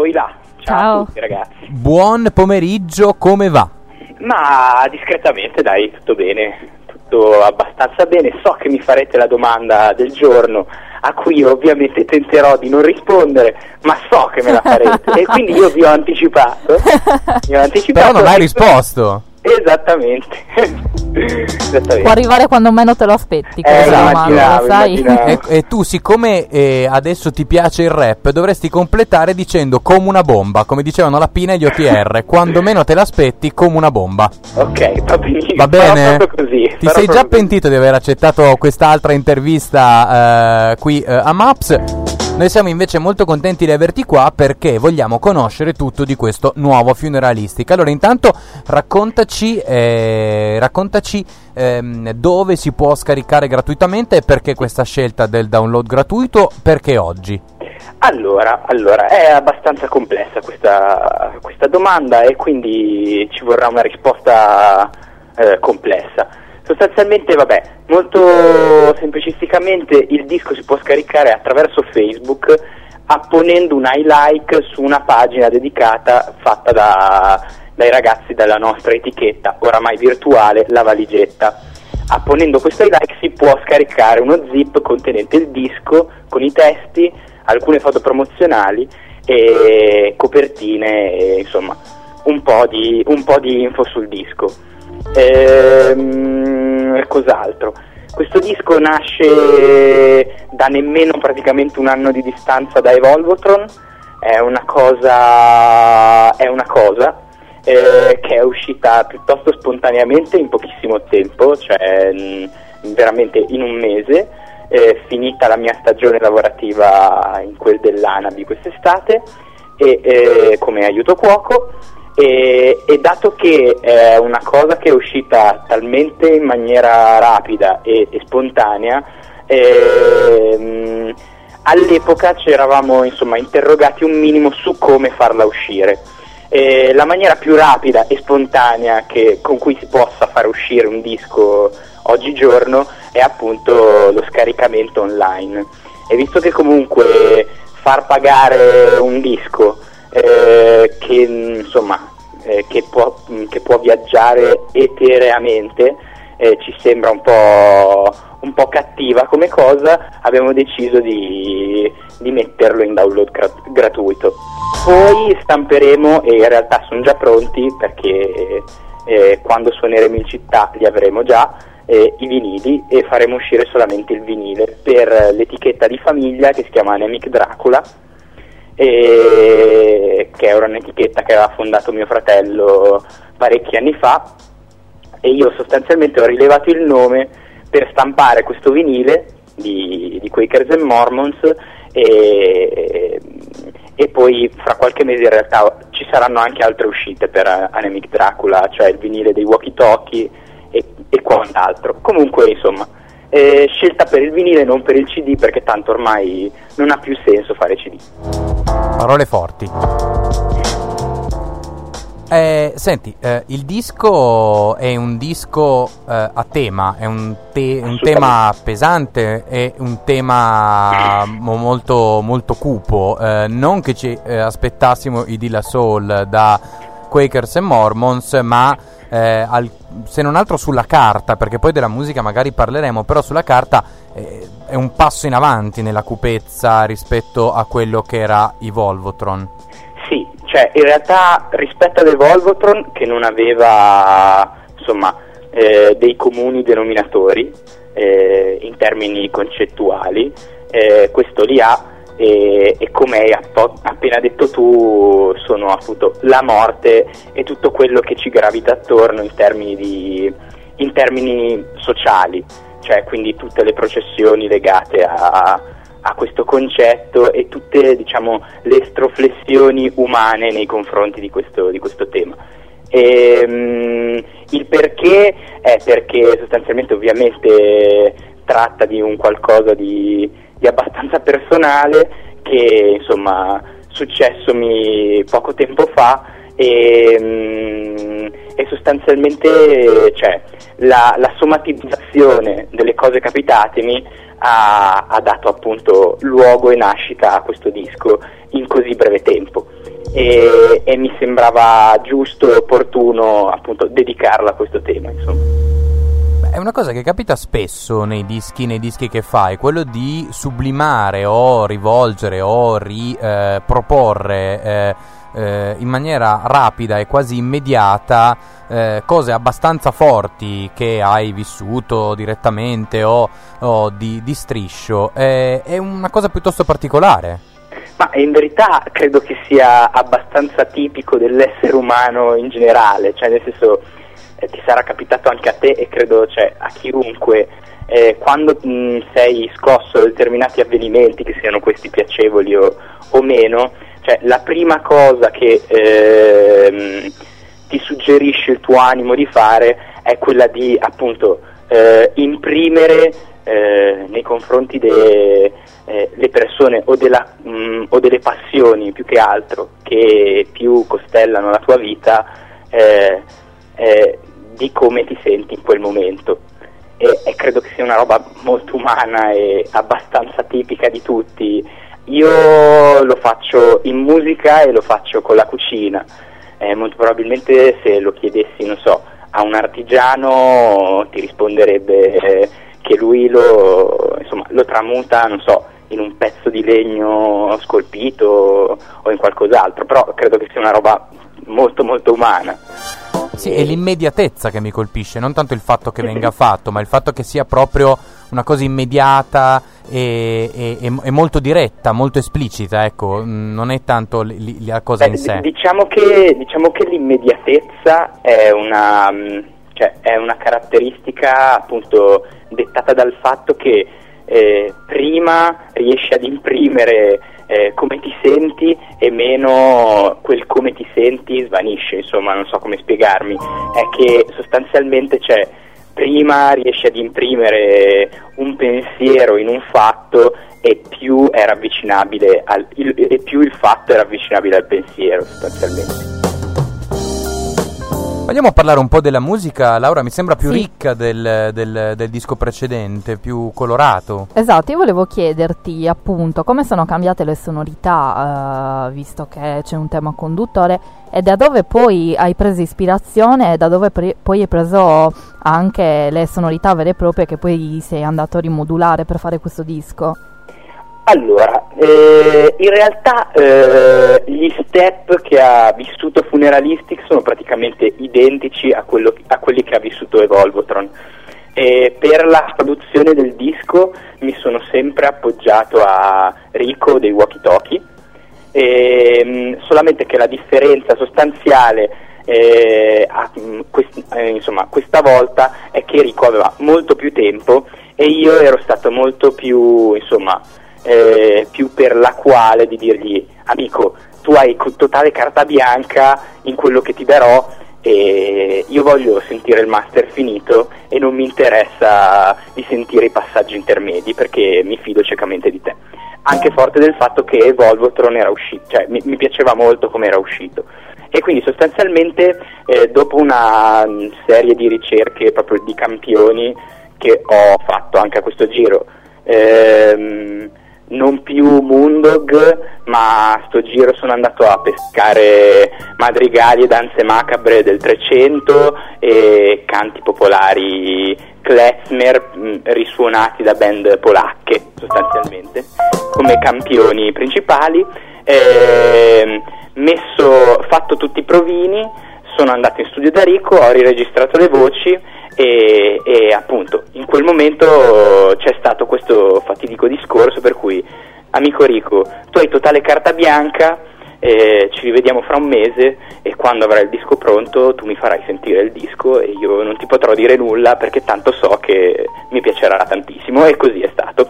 Ilà. Ciao a tutti, ragazzi. Buon pomeriggio, come va? Ma discretamente, dai, tutto bene, tutto abbastanza bene. So che mi farete la domanda del giorno, a cui ovviamente tenterò di non rispondere, ma so che me la farete e quindi io vi ho anticipato. Però non hai risposto. Esattamente. Può arrivare quando meno te lo aspetti, sai? E tu, siccome adesso ti piace il rap, dovresti completare dicendo come una bomba, come dicevano la Pina e gli OTR, quando meno te l'aspetti, come una bomba. Ok, va benissimo. Va bene? Così, ti sei già pentito di aver accettato quest'altra intervista qui a Maps? Noi siamo invece molto contenti di averti qua perché vogliamo conoscere tutto di questo nuovo Funeralistic. Allora, intanto raccontaci dove si può scaricare gratuitamente e perché questa scelta del download gratuito, perché oggi? Allora, è abbastanza complessa questa domanda e quindi ci vorrà una risposta complessa. Sostanzialmente, molto semplicisticamente il disco si può scaricare attraverso Facebook apponendo un I like su una pagina dedicata fatta dai ragazzi della nostra etichetta, oramai virtuale, La Valigetta. Apponendo questo I like si può scaricare uno zip contenente il disco con i testi, alcune foto promozionali e copertine e, insomma, un po' di info sul disco. Cos'altro? Questo disco nasce da nemmeno praticamente un anno di distanza da Evolvotron. È una cosa che è uscita piuttosto spontaneamente in pochissimo tempo, cioè veramente in un mese, finita la mia stagione lavorativa in quel dell'Anabi quest'estate e come aiuto cuoco. E dato che è una cosa che è uscita talmente in maniera rapida e spontanea, all'epoca ci eravamo interrogati un minimo su come farla uscire. La maniera più rapida e spontanea con cui si possa far uscire un disco oggigiorno è appunto lo scaricamento online. E visto che comunque far pagare un disco che può viaggiare etereamente ci sembra un po' cattiva come cosa, abbiamo deciso di metterlo in download gratuito. Poi stamperemo, e in realtà sono già pronti perché quando suoneremo in città li avremo già, i vinili, e faremo uscire solamente il vinile per l'etichetta di famiglia che si chiama Anemic Dracula, che era un'etichetta che aveva fondato mio fratello parecchi anni fa, e io sostanzialmente ho rilevato il nome per stampare questo vinile di Quakers and Mormons e poi fra qualche mese in realtà ci saranno anche altre uscite per Anemic Dracula, cioè il vinile dei Walkie Talkie e quant'altro. Comunque, insomma, scelta per il vinile, non per il CD, perché tanto ormai non ha più senso fare CD. Parole forti. Senti, il disco è un disco a tema, è un tema pesante, è un tema molto, molto cupo, non che ci aspettassimo i De La Soul da Quakers and Mormons, ma se non altro sulla carta, perché poi della musica magari parleremo, però sulla carta è un passo in avanti nella cupezza rispetto a quello che era Evolvotron. Sì, cioè in realtà rispetto ad Evolvotron, che non aveva dei comuni denominatori in termini concettuali, questo li ha, e come hai appena detto tu, sono appunto la morte e tutto quello che ci gravita attorno in termini sociali, cioè quindi tutte le processioni legate a questo concetto e tutte, diciamo, le estroflessioni umane nei confronti di questo tema. Il perché è perché sostanzialmente ovviamente tratta di un qualcosa di abbastanza personale che insomma successomi poco tempo fa e sostanzialmente cioè la somatizzazione delle cose capitatemi ha dato appunto luogo e nascita a questo disco in così breve tempo. e mi sembrava giusto e opportuno appunto dedicarla a questo tema, insomma. È una cosa che capita spesso nei dischi che fai, quello di sublimare o rivolgere o proporre in maniera rapida e quasi immediata cose abbastanza forti che hai vissuto direttamente o di striscio. È una cosa piuttosto particolare. Ma in verità credo che sia abbastanza tipico dell'essere umano in generale, cioè nel senso ti sarà capitato anche a te e credo a chiunque, quando sei scosso da determinati avvenimenti, che siano questi piacevoli o meno, cioè la prima cosa che ti suggerisce il tuo animo di fare è quella di appunto imprimere nei confronti delle persone o delle passioni più che altro che più costellano la tua vita, di come ti senti in quel momento, e credo che sia una roba molto umana e abbastanza tipica di tutti. Io lo faccio in musica e lo faccio con la cucina, molto probabilmente se lo chiedessi, non so, a un artigiano ti risponderebbe che lui lo tramuta, non so, in un pezzo di legno scolpito o in qualcos'altro, però credo che sia una roba molto molto umana. Sì, è l'immediatezza che mi colpisce, non tanto il fatto che venga fatto, ma il fatto che sia proprio una cosa immediata e molto diretta, molto esplicita, ecco, non è tanto la cosa in sé. Diciamo che l'immediatezza è una caratteristica appunto dettata dal fatto che prima riesci ad imprimere come ti senti e meno quel come ti senti svanisce, insomma, non so come spiegarmi, è che sostanzialmente prima riesci ad imprimere un pensiero in un fatto e più era avvicinabile e più il fatto era avvicinabile al pensiero, sostanzialmente. Vogliamo parlare un po' della musica, Laura? Mi sembra più ricca del disco precedente, più colorato. Esatto, io volevo chiederti appunto come sono cambiate le sonorità, visto che c'è un tema conduttore, e da dove poi hai preso ispirazione e da dove poi hai preso anche le sonorità vere e proprie che poi sei andato a rimodulare per fare questo disco. Allora, in realtà gli step che ha vissuto Funeralistic sono praticamente identici a quelli che ha vissuto Evolvotron. Per la produzione del disco mi sono sempre appoggiato a Rico dei Walkie Talkie, solamente che la differenza sostanziale questa volta è che Rico aveva molto più tempo e io ero stato molto più più per la quale di dirgli: amico, tu hai totale carta bianca in quello che ti darò e io voglio sentire il master finito e non mi interessa di sentire i passaggi intermedi perché mi fido ciecamente di te, anche forte del fatto che Evolvotron era uscito, cioè mi piaceva molto come era uscito, e quindi sostanzialmente dopo una serie di ricerche proprio di campioni che ho fatto anche a questo giro, non più Moondog, ma sto giro sono andato a pescare madrigali e danze macabre del 300 e canti popolari klezmer risuonati da band polacche, sostanzialmente come campioni principali. Fatto tutti i provini, sono andato in studio da Rico, ho riregistrato le voci e appunto in quel momento c'è stato questo fatidico discorso per cui: amico Rico, tu hai totale carta bianca, ci rivediamo fra un mese e quando avrai il disco pronto tu mi farai sentire il disco e io non ti potrò dire nulla perché tanto so che mi piacerà tantissimo, e così è stato.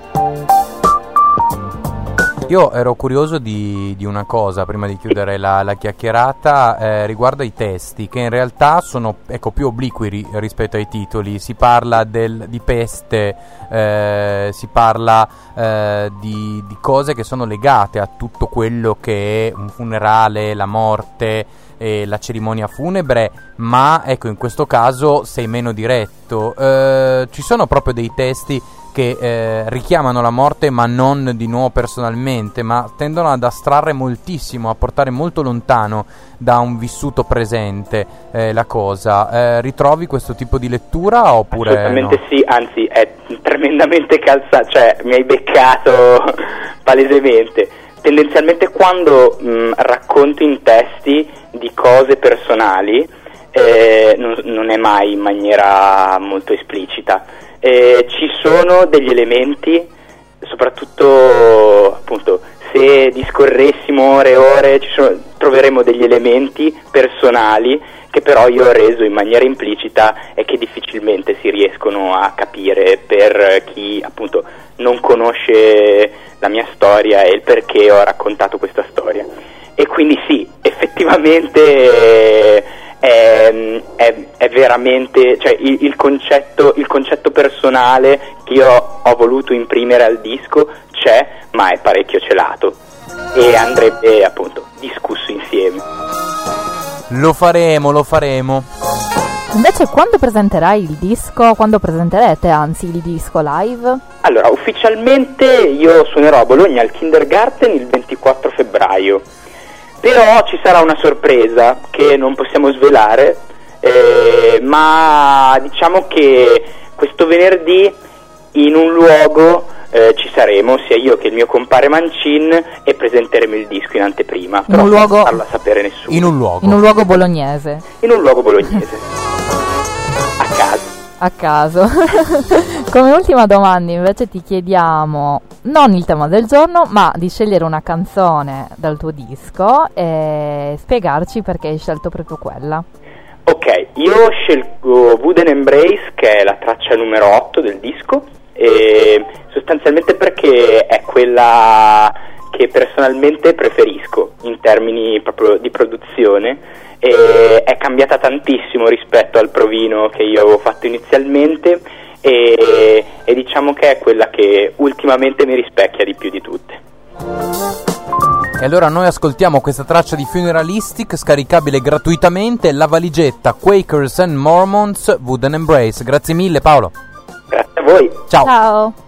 Io ero curioso di una cosa prima di chiudere la chiacchierata riguardo ai testi, che in realtà sono più obliqui rispetto ai titoli. Si parla di peste, si parla di cose che sono legate a tutto quello che è un funerale, la morte e la cerimonia funebre, ma ecco, in questo caso sei meno diretto. Ci sono proprio dei testi che richiamano la morte, ma non di nuovo personalmente, ma tendono ad astrarre moltissimo, a portare molto lontano da un vissuto presente la cosa. Ritrovi questo tipo di lettura oppure Assolutamente no? sì, anzi è tremendamente calzato, cioè mi hai beccato palesemente. Tendenzialmente quando racconto in testi di cose personali non è mai in maniera molto esplicita. Ci sono degli elementi, soprattutto appunto se discorressimo ore e ore, troveremo degli elementi personali che però io ho reso in maniera implicita e che difficilmente si riescono a capire per chi appunto non conosce la mia storia e il perché ho raccontato questa storia. E quindi sì, effettivamente è veramente, cioè il concetto personale che io ho voluto imprimere al disco c'è, ma è parecchio celato e andrebbe appunto discusso insieme. Lo faremo. Invece quando presenterai il disco? Quando presenterete anzi il disco live? Allora, ufficialmente io suonerò a Bologna al Kindergarten il 24 febbraio, però ci sarà una sorpresa che non possiamo svelare, ma diciamo che questo venerdì in un luogo ci saremo, sia io che il mio compare Mancin, e presenteremo il disco in anteprima, però non farlo a sapere nessuno. In un luogo bolognese. In un luogo bolognese. A caso. Come ultima domanda invece ti chiediamo non il tema del giorno, ma di scegliere una canzone dal tuo disco e spiegarci perché hai scelto proprio quella. Ok, io scelgo Wooden Embrace, che è la traccia numero 8 del disco, e sostanzialmente perché è quella che personalmente preferisco in termini proprio di produzione, e è cambiata tantissimo rispetto al provino che io avevo fatto inizialmente, e diciamo che è quella che ultimamente mi rispecchia di più di tutte. E allora noi ascoltiamo questa traccia di Funeralistic, scaricabile gratuitamente, La valigetta, Quakers and Mormons, Wooden Embrace. Grazie mille Paolo. Grazie a voi. Ciao. Ciao.